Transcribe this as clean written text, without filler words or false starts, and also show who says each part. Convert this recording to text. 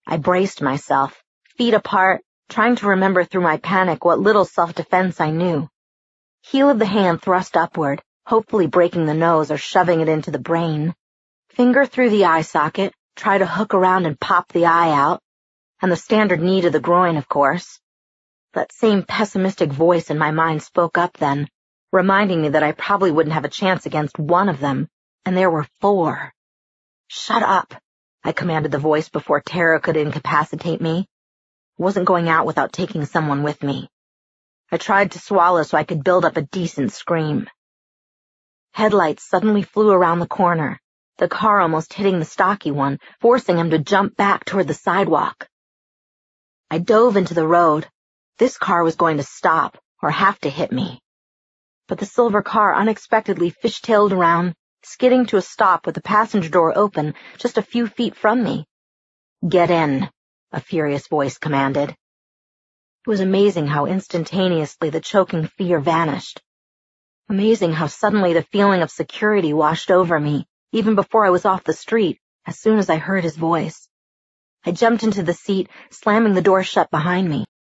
Speaker 1: I braced myself, feet apart, trying to remember through my panic what little self-defense I knew. Heel of the hand thrust upward, hopefully breaking the nose or shoving it into the brain. Finger through the eye socket, try to hook around and pop the eye out. And the standard knee to the groin, of course. That same pessimistic voice in my mind spoke up then, reminding me that I probably wouldn't have a chance against one of them, and there were 4. "Shut up," I commanded the voice before terror could incapacitate me. I wasn't going out without taking someone with me. I tried to swallow so I could build up a decent scream. Headlights suddenly flew around the corner, the car almost hitting the stocky one, forcing him to jump back toward the sidewalk. I dove into the road. This car was going to stop, or have to hit me. But the silver car unexpectedly fishtailed around, skidding to a stop with the passenger door open just a few feet from me. "Get in," a furious voice commanded. It was amazing how instantaneously the choking fear vanished. Amazing how suddenly the feeling of security washed over me, even before I was off the street, as soon as I heard his voice. I jumped into the seat, slamming the door shut behind me.